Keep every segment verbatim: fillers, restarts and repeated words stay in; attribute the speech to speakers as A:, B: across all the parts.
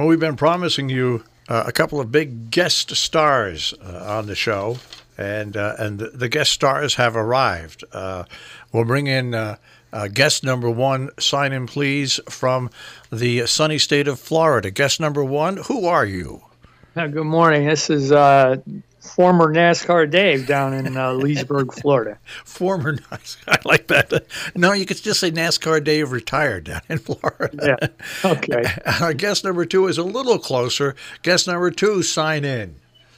A: Well, we've been promising you uh, a couple of big guest stars uh, on the show, and uh, and the, the guest stars have arrived. Uh, we'll bring in uh, uh, guest number one. Sign in, please, from the sunny state of Florida. Guest number one, who are you?
B: Uh, good morning. This is uh, former NASCAR Dave down in uh, Leesburg, Florida.
A: Former NASCAR, I like that. No, you could just say NASCAR Dave retired down in Florida.
B: Yeah, okay.
A: Uh, guest number two is a little closer. Guest number two, sign in.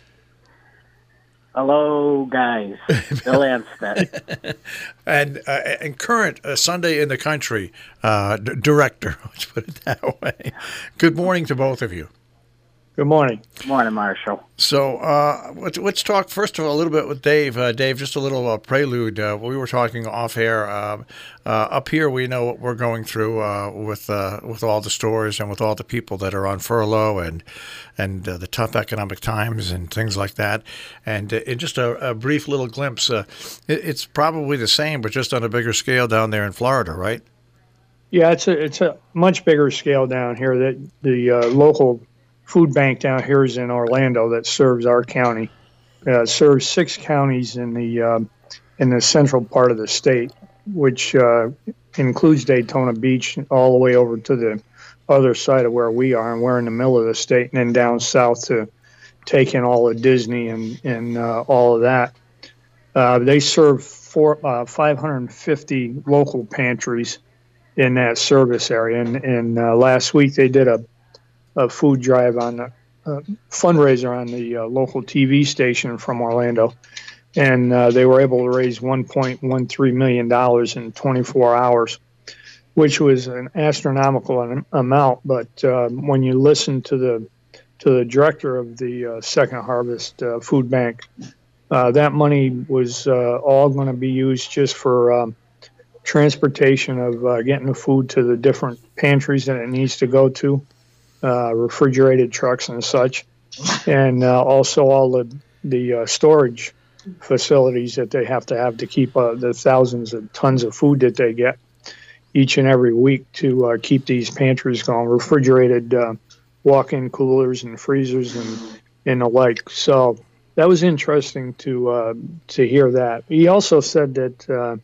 C: Hello, guys. Bill Anstead.
A: and uh, and current uh, Sunday in the Country uh, d- director, let's put it that way. Good morning to both of you.
B: Good morning.
C: Good morning, Marshall.
A: So uh, let's, let's talk first of all a little bit with Dave. Uh, Dave, just a little uh, prelude. Uh, we were talking off air. Uh, uh, up here, we know what we're going through uh, with uh, with all the stores and with all the people that are on furlough and and uh, the tough economic times and things like that. And uh, in just a, a brief little glimpse, uh, it, it's probably the same, but just on a bigger scale down there in Florida, right?
B: Yeah, it's a it's a much bigger scale down here. That the uh, local food bank down here is in Orlando that serves our county. Uh, serves six counties in the uh, in the central part of the state, which uh, includes Daytona Beach all the way over to the other side of where we are, and we're in the middle of the state, and then down south to take in all of Disney and and uh, all of that. Uh, they serve four, uh, five hundred fifty local pantries in that service area, and, and uh, last week they did a a food drive on the uh, fundraiser on the uh, local T V station from Orlando, and uh, they were able to raise one point one three million dollars in twenty-four hours, which was an astronomical amount. But uh, when you listen to the to the director of the uh, Second Harvest uh, Food Bank, uh, that money was uh, all going to be used just for um, transportation of uh, getting the food to the different pantries that it needs to go to. Uh, refrigerated trucks and such, and uh, also all the the uh, storage facilities that they have to have to keep uh, the thousands of tons of food that they get each and every week to uh, keep these pantries going, refrigerated uh, walk-in coolers and freezers and, and the like. So that was interesting to uh, to hear that. He also said that uh,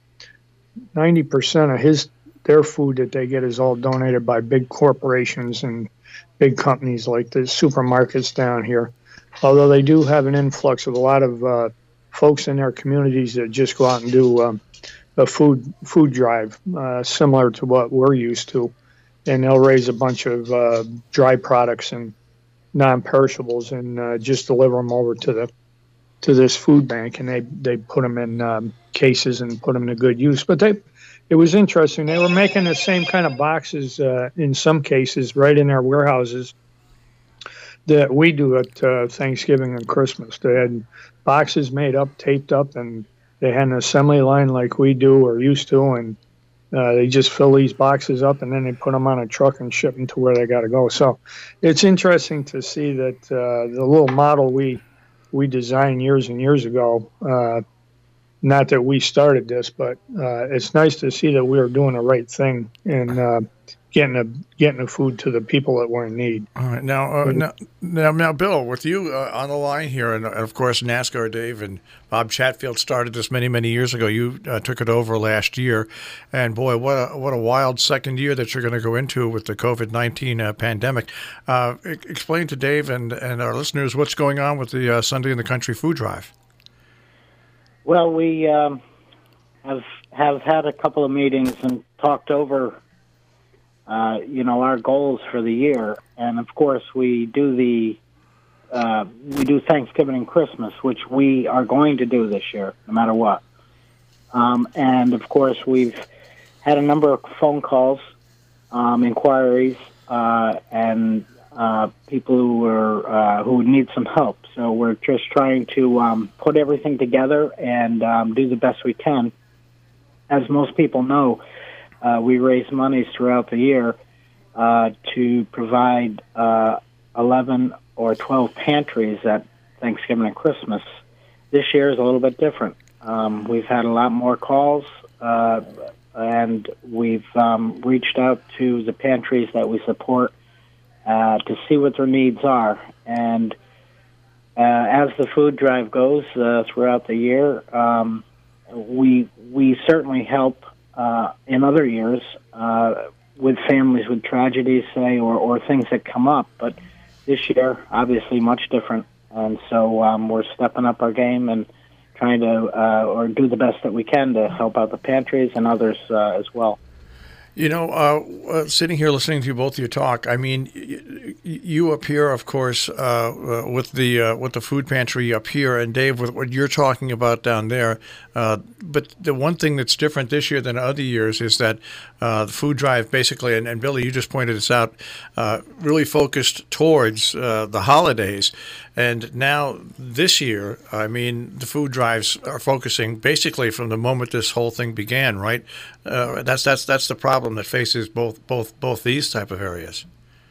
B: ninety percent of his their food that they get is all donated by big corporations and big companies like the supermarkets down here, although they do have an influx of a lot of uh, folks in their communities that just go out and do um, a food food drive, uh, similar to what we're used to, and they'll raise a bunch of uh, dry products and non-perishables and uh, just deliver them over to the to this food bank, and they they put them in um, cases and put them to good use. But they It was interesting. They were making the same kind of boxes uh, in some cases right in their warehouses that we do at uh, Thanksgiving and Christmas. They had boxes made up, taped up, and they had an assembly line like we do or used to, and uh, they just fill these boxes up, and then they put them on a truck and ship them to where they got to go. So it's interesting to see that uh, the little model we we designed years and years ago, uh, not that we started this, but uh, it's nice to see that we are doing the right thing and uh, getting the getting the food to the people that were in need.
A: All right, now, uh, now, now, now, Bill, with you uh, on the line here, and, and of course, NASCAR Dave and Bob Chatfield started this many, many years ago. You uh, took it over last year, and boy, what a, what a wild second year that you're going to go into with the COVID nineteen uh, pandemic. Uh, explain to Dave and, and our listeners what's going on with the uh, Sunday in the Country food drive.
C: Well, we um, have have had a couple of meetings and talked over, uh, you know, our goals for the year, and of course we do the uh, we do Thanksgiving and Christmas, which we are going to do this year, no matter what. Um, and of course, we've had a number of phone calls, um, inquiries, uh, and uh, people who are uh, who need some help. So we're just trying to um, put everything together and um, do the best we can. As most people know, uh, we raise monies throughout the year uh, to provide uh, eleven or twelve pantries at Thanksgiving and Christmas. This year is a little bit different. Um, we've had a lot more calls, uh, and we've um, reached out to the pantries that we support uh, to see what their needs are. And uh, as the food drive goes uh, throughout the year, um, we we certainly help uh, in other years uh, with families with tragedies, say, or, or things that come up. But this year, obviously, much different. And so um, we're stepping up our game and trying to uh, or do the best that we can to help out the pantries and others uh, as well.
A: You know, uh, uh, sitting here listening to you both of you talk, I mean, you, you up here, of course, uh, uh, with the uh, with the food pantry up here, and Dave, with what you're talking about down there. Uh, but the one thing that's different this year than other years is that uh, the food drive basically, and, and Billy, you just pointed this out, uh, really focused towards uh, the holidays. And now this year, I mean, the food drives are focusing basically from the moment this whole thing began, right? Uh, that's that's that's the problem that faces both both both these type of areas.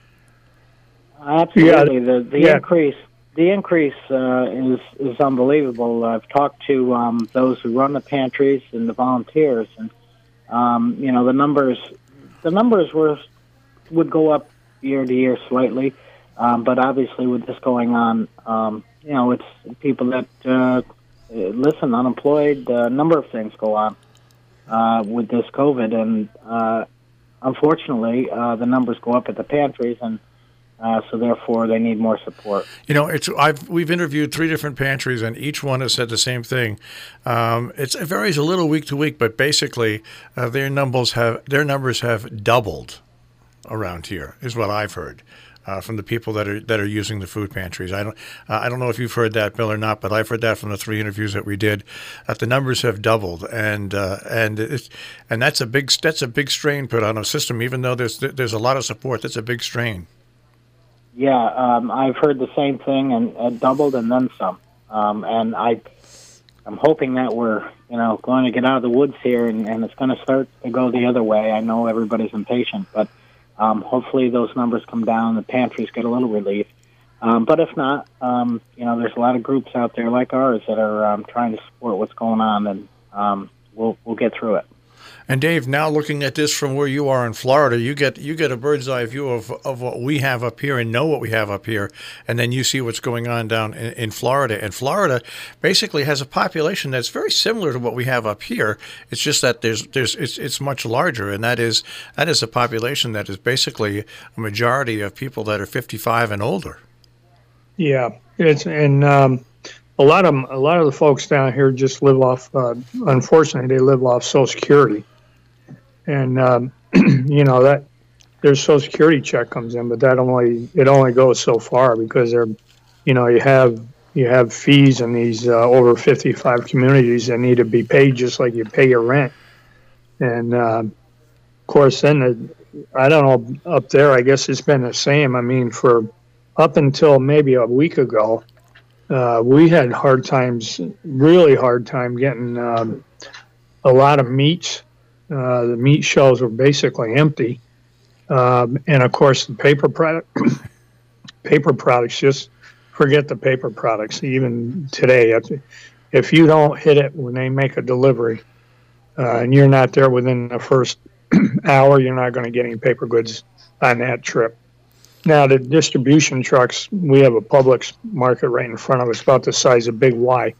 C: Absolutely, yeah. the the
B: yeah.
C: increase the increase uh, is is unbelievable. I've talked to um, those who run the pantries and the volunteers, and um, you know the numbers the numbers were would go up year to year slightly. Um, but obviously, with this going on, um, you know, it's people that uh, listen, unemployed. A number of things go on uh, with this COVID, and uh, unfortunately, uh, the numbers go up at the pantries, and uh, so therefore, they need more support.
A: You know, it's I've we've interviewed three different pantries, and each one has said the same thing. Um, it's, it varies a little week to week, but basically, uh, their numbers have their numbers have doubled around here, is what I've heard. Uh, from the people that are that are using the food pantries, I don't uh, I don't know if you've heard that, Bill, or not, but I've heard that from the three interviews that we did. That the numbers have doubled, and uh, and it's, and that's a big that's a big strain put on a system. Even though there's there's a lot of support, that's a big strain.
C: Yeah, um, I've heard the same thing, and, and doubled and then some. Um, and I I'm hoping that we're you know going to get out of the woods here, and, and it's going to start to go the other way. I know everybody's impatient, but. Um, hopefully those numbers come down, the pantries get a little relief. Um, but if not, um, you know, there's a lot of groups out there like ours that are um, trying to support what's going on, and um, we'll we'll get through it.
A: And Dave, now looking at this from where you are in Florida, you get you get a bird's eye view of, of what we have up here and know what we have up here, and then you see what's going on down in, in Florida. And Florida basically has a population that's very similar to what we have up here. It's just that there's there's it's it's much larger, and that is that is a population that is basically a majority of people that are fifty-five and older.
B: Yeah, it's and um, a lot of a lot of the folks down here just live off. Uh, unfortunately, they live off Social Security. And, um, you know, that their Social Security check comes in, but that only, it only goes so far because they're, you know, you have, you have fees in these uh, over fifty-five communities that need to be paid just like you pay your rent. And, uh, of course, then, the, I don't know, up there, I guess it's been the same. I mean, for up until maybe a week ago, uh, we had hard times, really hard time getting um, a lot of meats. Uh, the meat shelves were basically empty, um, and of course the paper product, paper products. Just forget the paper products. Even today, if, if you don't hit it when they make a delivery, uh, and you're not there within the first hour, you're not going to get any paper goods on that trip. Now the distribution trucks, we have a Publix market right in front of us, about the size of Big Y,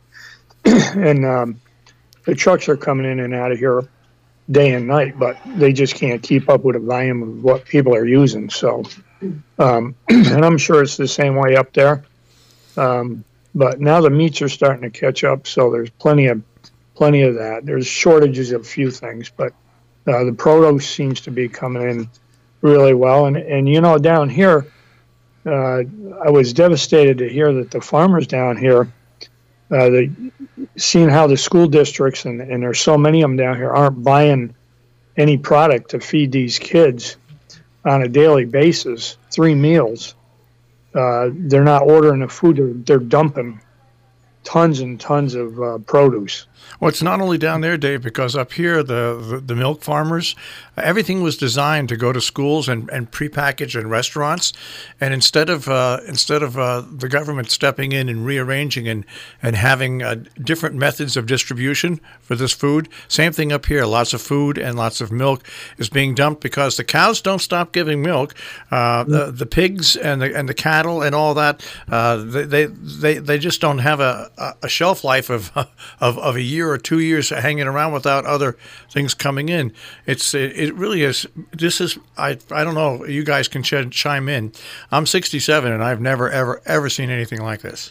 B: and um, the trucks are coming in and out of here day and night, but they just can't keep up with the volume of what people are using. So, um, and I'm sure it's the same way up there. Um, but now the meats are starting to catch up, so there's plenty of plenty of that. There's shortages of a few things, but uh, the produce seems to be coming in really well. And and you know, down here, uh, I was devastated to hear that the farmers down here. Uh, the, seeing how the school districts, and, and there's so many of them down here, aren't buying any product to feed these kids on a daily basis, three meals. Uh, they're not ordering the food, they're, they're dumping tons and tons of uh, produce.
A: Well, it's not only down there, Dave, because up here, the, the, the milk farmers, everything was designed to go to schools and, and prepackaged in restaurants. And instead of uh, instead of uh, the government stepping in and rearranging and, and having uh, different methods of distribution for this food, same thing up here. Lots of food and lots of milk is being dumped because the cows don't stop giving milk. Uh, the, the pigs and the and the cattle and all that, uh, they, they they they just don't have a, a shelf life of of of a year or two years hanging around without other things coming in. It's it, it really is. This is I I don't know. You guys can ch- chime in. I'm sixty-seven and I've never ever ever seen anything like this.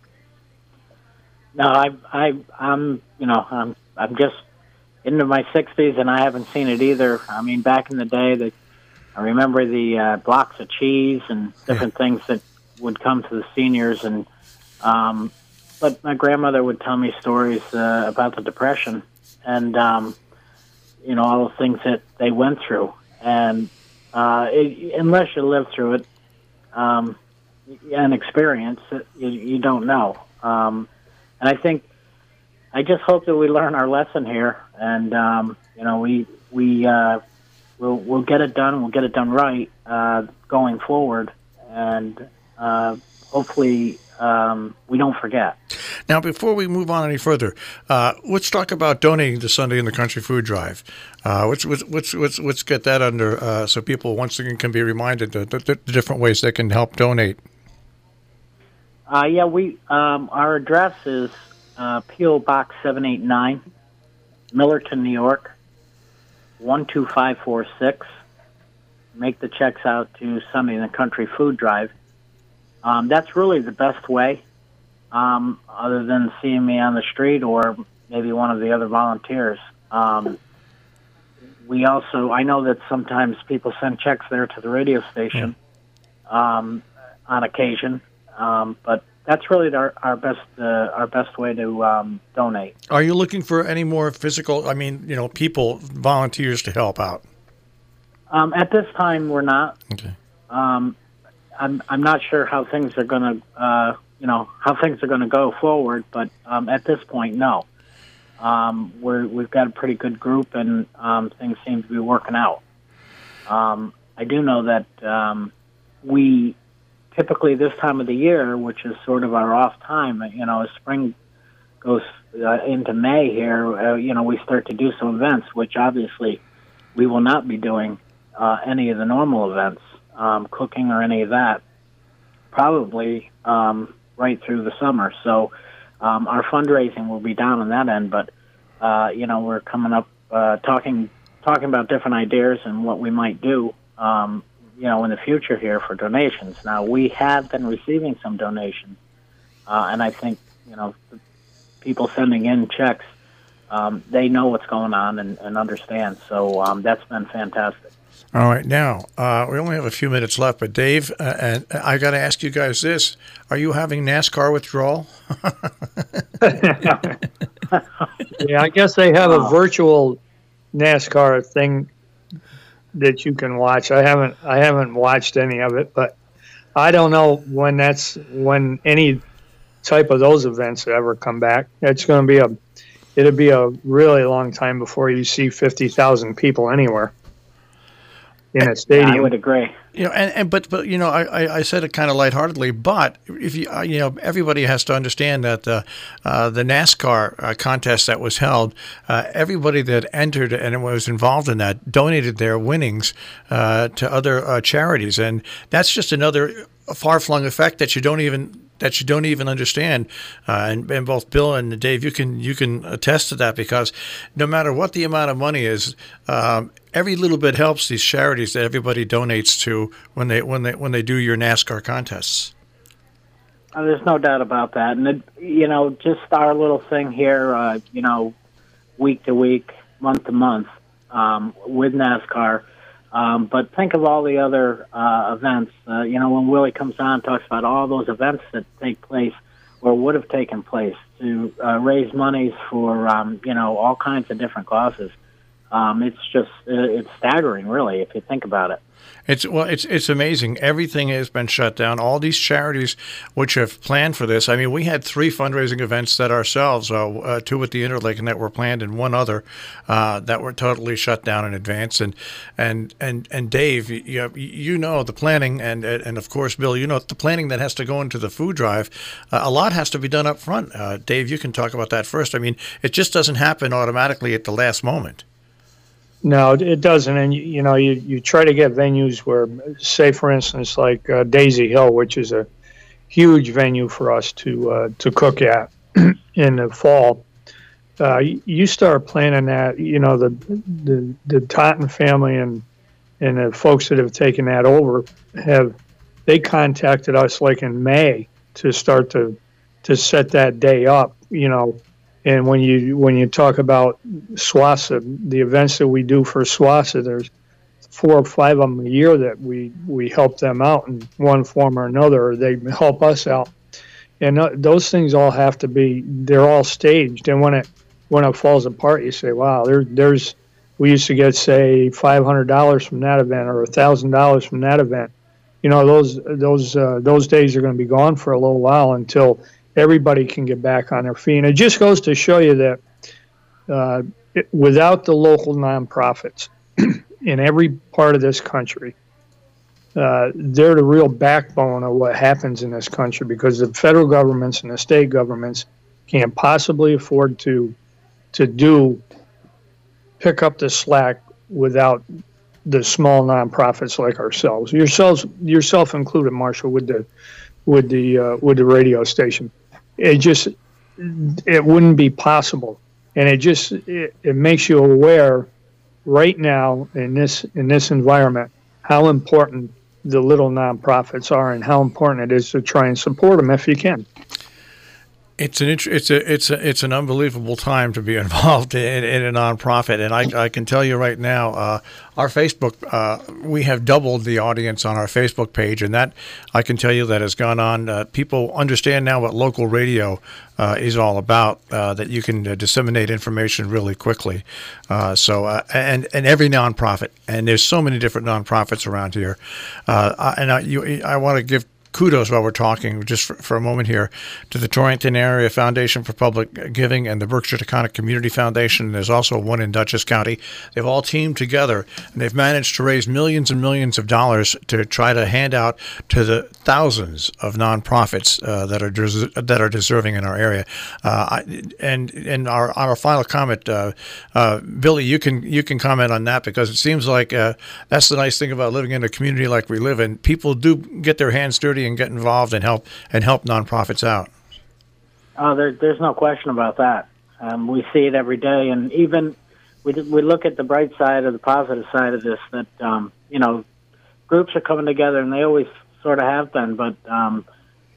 C: No, I I I'm you know I'm I'm just into my sixties and I haven't seen it either. I mean, back in the day, that I remember the uh, blocks of cheese and different yeah. things that would come to the seniors and. Um, But my grandmother would tell me stories uh, about the Depression and, um, you know, all the things that they went through. And uh, it, unless you live through it um, and experience it, you, you don't know. Um, and I think, I just hope that we learn our lesson here. And, um, you know, we, we, uh, we'll, we'll get it done. We'll get it done right uh, going forward. And uh, hopefully... Um, we don't forget.
A: Now, before we move on any further, uh, let's talk about donating to Sunday in the Country Food Drive. Uh, let's, let's, let's, let's get that under uh, so people once again can be reminded the, the, the different ways they can help donate.
C: Uh, yeah, we um, our address is uh, P O Box seven eight nine, Millerton, New York, one two five four six. Make the checks out to Sunday in the Country Food Drive. Um, that's really the best way, um, other than seeing me on the street or maybe one of the other volunteers. Um, we also, I know that sometimes people send checks there to the radio station um, on occasion, um, but that's really our, our best uh, our best way to um, donate.
A: Are you looking for any more physical, I mean, you know, people, volunteers to help out?
C: Um, at this time, we're not.
A: Okay.
C: Um, I'm I'm not sure how things are going to uh, you know how things are going to go forward, but um, at this point, no. Um, we're we've got a pretty good group, and um, things seem to be working out. Um, I do know that um, we typically this time of the year, which is sort of our off time, you know, as spring goes uh, into May here, uh, you know, we start to do some events, which obviously we will not be doing uh, any of the normal events. Um, cooking or any of that, probably um, right through the summer. So um, our fundraising will be down on that end, but uh, you know we're coming up uh, talking talking about different ideas and what we might do, um, you know, in the future here for donations. Now we have been receiving some donations, uh, and I think you know the people sending in checks, um, they know what's going on and, and understand. So um, that's been fantastic.
A: All right, now, uh, we only have a few minutes left, but Dave, uh, and I got to ask you guys this. Are you having NASCAR withdrawal?
B: Yeah, I guess they have a virtual NASCAR thing that you can watch. I haven't I haven't watched any of it, but I don't know when that's when any type of those events ever come back. It's going to be a it'll be a really long time before you see fifty thousand people anywhere in a stadium.
C: I would agree.
A: You know, and, and but but you know, I, I said it kind of lightheartedly, but if you uh, you know, everybody has to understand that uh, uh, the NASCAR uh, contest that was held, uh, everybody that entered and was involved in that donated their winnings uh, to other uh, charities, and that's just another far-flung effect that you don't even. that you don't even understand, uh, and, and both Bill and Dave, you can you can attest to that, because no matter what the amount of money is, um, every little bit helps these charities that everybody donates to when they when they when they do your NASCAR contests.
C: Uh, there's no doubt about that, and it, you know, just our little thing here, uh, you know, week to week, month to month, um, with NASCAR. Um, but think of all the other uh, events. Uh, you know, when Willie comes on and talks about all those events that take place or would have taken place to uh, raise monies for, um, you know, all kinds of different causes. Um, it's just it's staggering, really, if you think about it.
A: It's well, it's it's amazing. Everything has been shut down. All these charities which have planned for this. I mean, we had three fundraising events that ourselves, uh, uh, two with the Interlake that were planned, and one other uh, that were totally shut down in advance. And and and and Dave, you you know the planning, and and of course, Bill, you know the planning that has to go into the food drive. Uh, a lot has to be done up front. Uh, Dave, you can talk about that first. I mean, it just doesn't happen automatically at the last moment.
B: No, it doesn't. And, you, you know, you, you try to get venues where, say, for instance, like uh, Daisy Hill, which is a huge venue for us to uh, to cook at in the fall. Uh, you start planning that, you know, the the, the Totten family and, and the folks that have taken that over have, they contacted us like in May to start to, to set that day up, you know. And when you when you talk about SWASA, the events that we do for SWASA, there's four or five of them a year that we, we help them out in one form or another, or they help us out. And those things all have to be, they're all staged. And when it when it falls apart, you say, wow, there, there's, we used to get, say, five hundred dollars from that event or one thousand dollars from that event. You know, those, those, uh, those days are going to be gone for a little while until everybody can get back on their feet. And it just goes to show you that uh, it, without the local nonprofits in every part of this country, uh, they're the real backbone of what happens in this country, because the federal governments and the state governments can't possibly afford to to do pick up the slack without the small nonprofits like ourselves, yourselves, yourself included, Marshall, with the with the uh, with the radio station. It just, it wouldn't be possible. And it just, it, it makes you aware right now in this, in this environment, how important the little nonprofits are and how important it is to try and support them if you can.
A: It's an it's a it's a it's an unbelievable time to be involved in, in a nonprofit, and I, I can tell you right now, uh, our Facebook uh, we have doubled the audience on our Facebook page, and that I can tell you that has gone on. Uh, people understand now what local radio uh, is all about. Uh, that you can uh, disseminate information really quickly. Uh, so uh, and and every nonprofit, and there's so many different nonprofits around here, uh, and I you I want to give kudos while we're talking, just for, for a moment here, to the Torrington Area Foundation for Public Giving and the Berkshire Taconic Community Foundation. There's also one in Dutchess County. They've all teamed together, and they've managed to raise millions and millions of dollars to try to hand out to the thousands of nonprofits uh, that are des- that are deserving in our area. Uh, and and our on our final comment, uh, uh, Billy, you can you can comment on that, because it seems like uh, that's the nice thing about living in a community like we live in. People do get their hands dirty and get involved and help and help nonprofits out.
C: Oh, there, there's no question about that. Um, we see it every day, and even we we look at the bright side or the positive side of this. That um, you know, groups are coming together, and they always sort of have been. But um,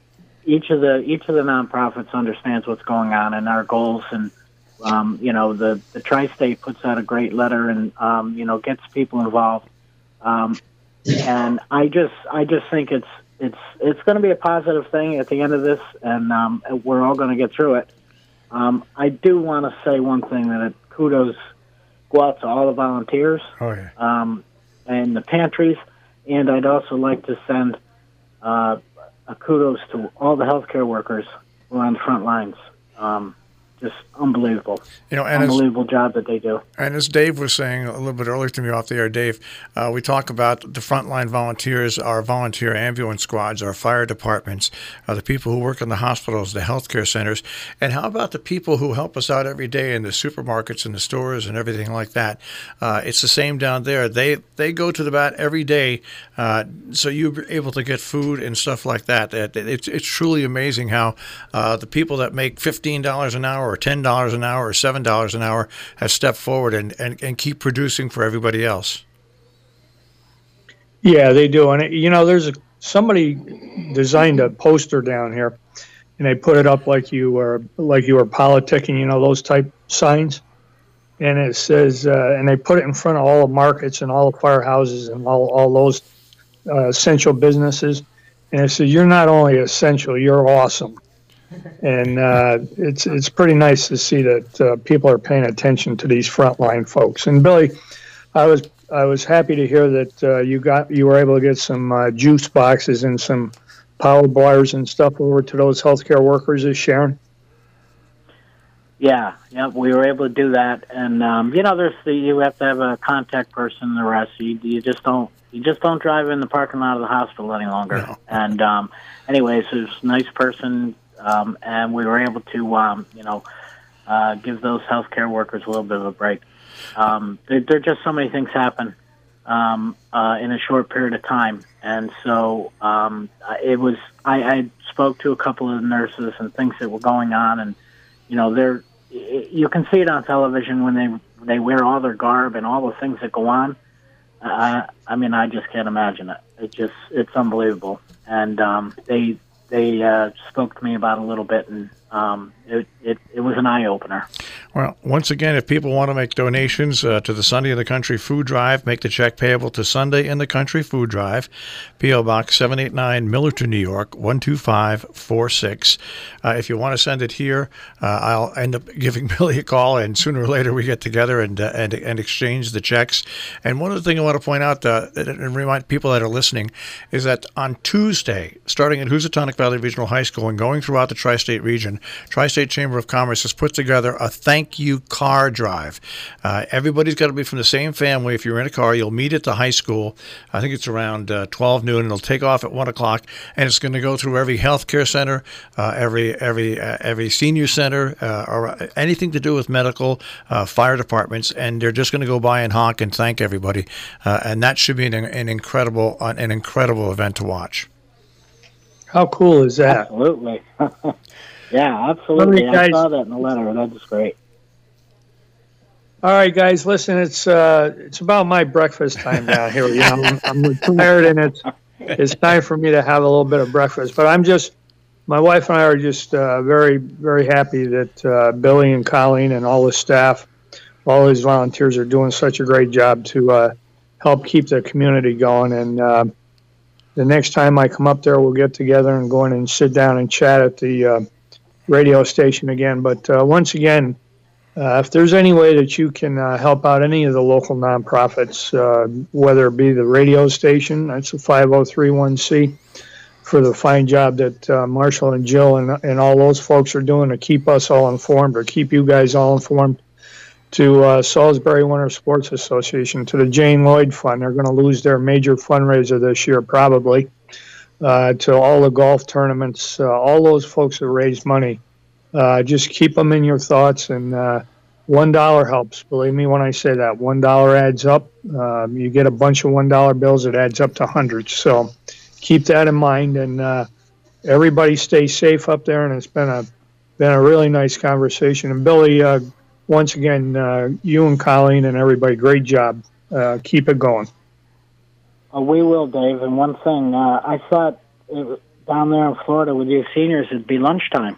C: each of the each of the nonprofits understands what's going on and our goals, and um, you know, the the Tri-State puts out a great letter and um, you know, gets people involved. Um, and I just I just think it's. It's it's going to be a positive thing at the end of this, and um, we're all going to get through it. Um, I do want to say one thing, that it, kudos go out to all the volunteers
A: oh, yeah.
C: um, and the pantries, and I'd also like to send uh, a kudos to all the healthcare workers who are on the front lines. Um, just unbelievable.
A: You know, and
C: unbelievable
A: as,
C: job that they do.
A: And as Dave was saying a little bit earlier to me off the air, Dave, uh, we talk about the frontline volunteers, our volunteer ambulance squads, our fire departments, uh, the people who work in the hospitals, the healthcare centers, and how about the people who help us out every day in the supermarkets and the stores and everything like that? Uh, it's the same down there. They they go to the bat every day, uh, so you're able to get food and stuff like that. It's it's truly amazing how uh, the people that make fifteen dollars an hour or ten dollars an hour or seven dollars an hour have stepped forward and, and, and keep producing for everybody else.
B: Yeah, they do. And, you know, there's a, somebody designed a poster down here, and they put it up like you were, like you were politicking, you know, those type signs. And it says, uh, and they put it in front of all the markets and all the firehouses and all, all those uh, essential businesses. And it says, you're not only essential, you're awesome. and uh, it's it's pretty nice to see that uh, people are paying attention to these frontline folks. And Billy, I was I was happy to hear that uh, you got you were able to get some uh, juice boxes and some power bars and stuff over to those healthcare workers, is Sharon?
C: Yeah, yeah, we were able to do that, and um, you know, there's the you have to have a contact person and the rest. You, you just don't you just don't drive in the parking lot of the hospital any longer.
A: No.
C: And um, anyways, there's a nice person, um, and we were able to um, you know uh, give those healthcare workers a little bit of a break. Um, there, there are just so many things happen um, uh, in a short period of time, and so um, it was. I, I spoke to a couple of nurses and things that were going on, and you know, they're. You can see it on television when they they wear all their garb and all the things that go on. Uh, I mean, I just can't imagine it. It just it's unbelievable. And um, they they uh, spoke to me about it a little bit, and um, it, it it was an eye opener.
A: Well, once again, if people want to make donations uh, to the Sunday in the Country Food Drive, make the check payable to Sunday in the Country Food Drive, P O Box seven eighty-nine, Millerton, New York, one two five four six. Uh, if you want to send it here, uh, I'll end up giving Billy a call, and sooner or later we get together and uh, and, and exchange the checks. And one other thing I want to point out uh, and remind people that are listening is that on Tuesday, starting at Housatonic Valley Regional High School and going throughout the Tri-State region, Tri-State Chamber of Commerce has put together a thank you car drive. Uh, everybody's got to be from the same family. If you're in a car, you'll meet at the high school. I think it's around uh, twelve noon, and it'll take off at one o'clock, and it's going to go through every healthcare center, uh, every every uh, every senior center, uh, or anything to do with medical, uh, fire departments, and they're just going to go by and honk and thank everybody, uh, and that should be an, an incredible an incredible event to watch.
B: How cool is that?
C: Absolutely. Yeah, absolutely.
B: Well, guys,
C: I saw that in the letter. That was great.
B: All right, guys, listen, it's uh, it's about my breakfast time down here. You know, I'm, I'm retired, and it's it's time for me to have a little bit of breakfast. But I'm just, my wife and I are just uh, very, very happy that uh, Billy and Colleen and all the staff, all these volunteers are doing such a great job to uh, help keep the community going. And uh, the next time I come up there, we'll get together and go in and sit down and chat at the uh, radio station again. But uh, once again, uh, if there's any way that you can uh, help out any of the local nonprofits, uh, whether it be the radio station, that's a five oh three one c, for the fine job that uh, Marshall and Jill and, and all those folks are doing to keep us all informed, or keep you guys all informed, to uh, Salisbury Winter Sports Association, to the Jane Lloyd Fund. They're going to lose their major fundraiser this year, probably. Uh, to all the golf tournaments, uh, all those folks that raise money. Uh, just keep them in your thoughts, and uh, one dollar helps. Believe me when I say that. One dollar adds up. Uh, you get a bunch of one dollar bills, it adds up to hundreds. So keep that in mind, and uh, everybody stay safe up there. And it's been a been a really nice conversation. And Billy, uh, once again, uh, you and Colleen and everybody, great job. Uh, keep it going.
C: Oh, we will, Dave. And one thing, uh, I thought it, down there in Florida with you seniors, it'd be lunchtime.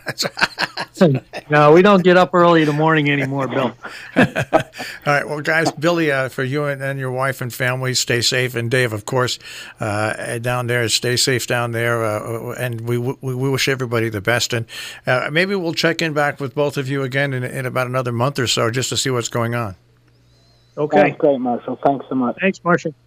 B: No, we don't get up early in the morning anymore, Bill.
A: All right. Well, guys, Billy, uh, for you and, and your wife and family, stay safe. And Dave, of course, uh, down there, stay safe down there. Uh, and we, we we wish everybody the best. And uh, maybe we'll check in back with both of you again in, in about another month or so, just to see what's going on.
B: Okay.
C: That's great, Marshall. Thanks so much.
B: Thanks, Marshall.